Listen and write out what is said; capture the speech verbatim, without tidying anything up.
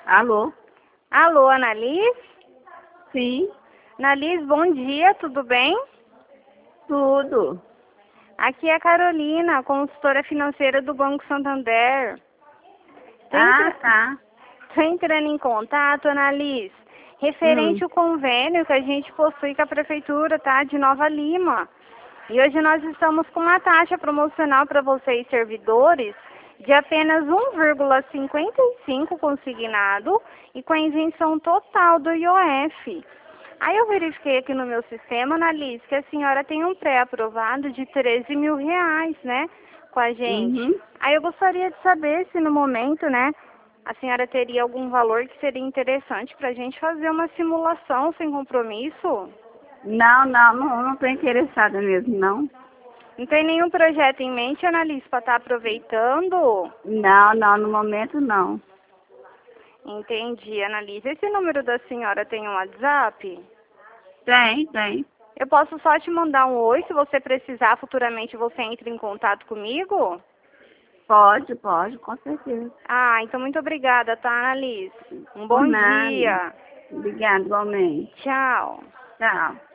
Alô? Alô, Annalise? Sim, Annalise, bom dia, tudo bem? tudo. Aqui é a Carolina, consultora financeira do Banco Santander. Tô, Ah, entra... tá. Tô entrando em contato, Annalise, Hum. referente ao convênio que a gente possui com a Prefeitura, tá? De Nova Lima. E hoje nós estamos com uma taxa promocional para vocês, servidores, de apenas um vírgula cinquenta e cinco consignado e com a isenção total do I O F. Aí eu verifiquei aqui no meu sistema, Annalise, que a senhora tem um pré-aprovado de treze mil reais, né, com a gente. Uhum. Aí eu gostaria de saber se no momento, né, a senhora teria algum valor que seria interessante para a gente fazer uma simulação sem compromisso. Não, não, não, não tô interessada mesmo, não. Não tem nenhum projeto em mente, Annalise, para estar aproveitando? Não, não, no momento não. Entendi, Annalise. Esse número da senhora tem um WhatsApp? Tem, tem. Eu posso só te mandar um oi, se você precisar, futuramente você entra em contato comigo? Pode, pode, com certeza. Ah, então muito obrigada, tá, Annalise? Um Por bom nada. dia. Obrigada, igualmente. Tchau. Tchau.